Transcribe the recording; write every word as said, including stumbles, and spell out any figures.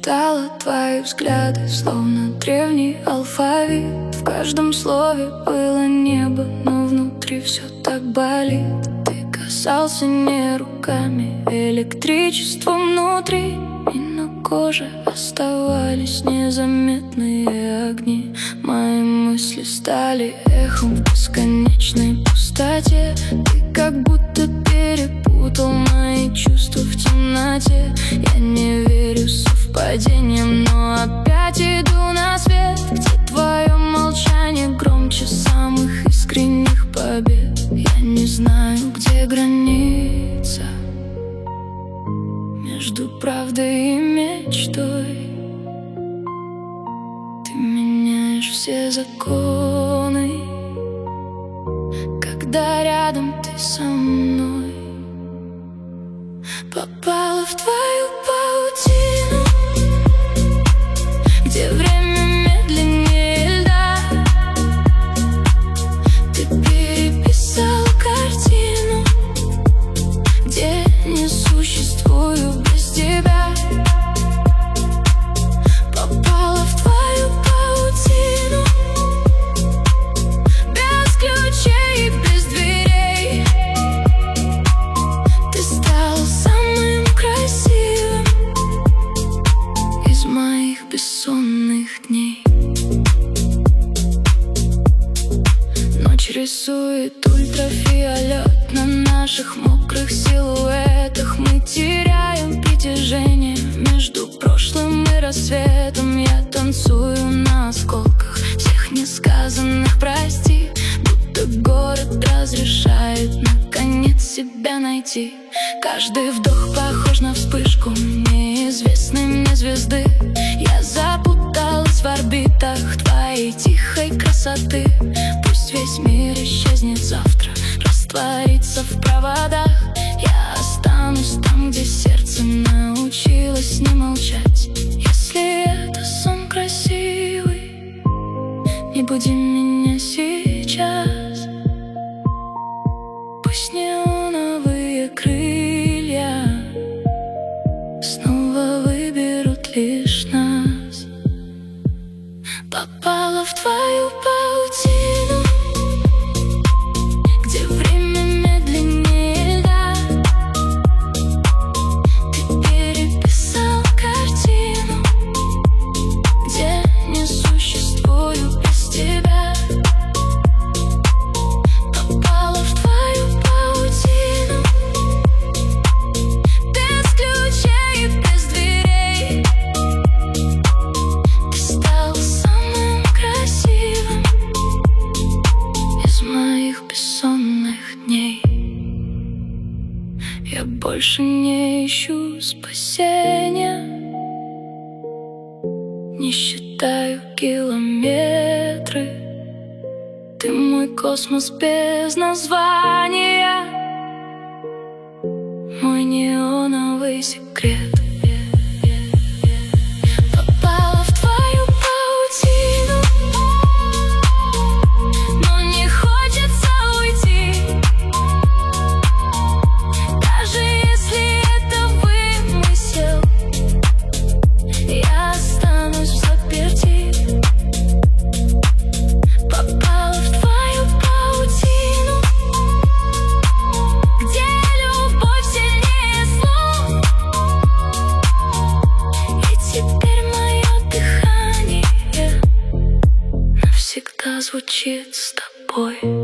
читала твои взгляды, словно древний алфавит. В каждом слове было небо, но внутри все так болит. Ты касался не руками, электричеством внутри, и на коже оставались незаметные огни. Мои мысли стали эхом в бесконечной пустоте. Ты как будто перепутал мои чувства в темноте. Я не верю совпадениям, но опять иду на свет, где твое молчание громче самых искренних побед. Я не знаю, где граница между правдой и мечтой. Ты меняешь все законы, когда рядом ты со мной. Попала в твою паутину, где время медленнее льда. Ты переписала картину, где не существую без тебя. Попала в твою паутину, без ключей и без дверей. Ты стала самым красивым из моих бессонных дней. Ночь рисует ультрафиолет на наших мокрых силуэтах. Мы теряем притяжение между прошлым и рассветом. Я танцую на осколках всех несказанных прости, будто город разрешает наконец себя найти. Каждый вдох похож на вспышку неизвестной мне звезды. Я запуталась в орбитах твоей тихой красоты. Пусть весь мир исчезнет завтра, растворится в проводах. Я останусь там, где сердце научилось не молчать. Если это сон красивый, не буди меня сейчас. Пусть неоновые крылья снова выберут лишь нас. Попала в твою паутину, где время медленнее льда. Ты переписал картину, где не существую без тебя. Попала в твою паутину, без ключей и без дверей. Ты стал самым красивым из моих бессонных дней. Я больше не ищу спасения, не считаю километры. Ты мой космос без названия, мой неоновый секрет. Попала в твою паутину, но не хочется уйти. Даже если это вымысел, я останусь взаперти. Попала в твою паутину, где любовь сильнее слов. И теперь мое дыхание навсегда звучит с тобой.